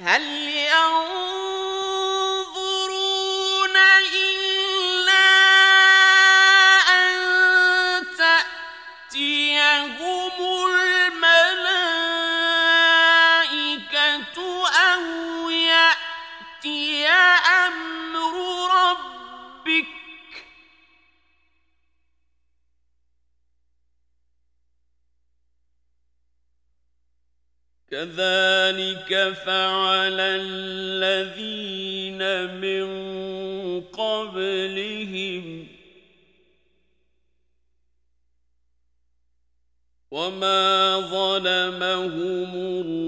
هل ينظرون إلا أن تأتيهم الملائكة أو يأتي أمر ربك كذلك فعل الذين من قبلهم وما ظلمهم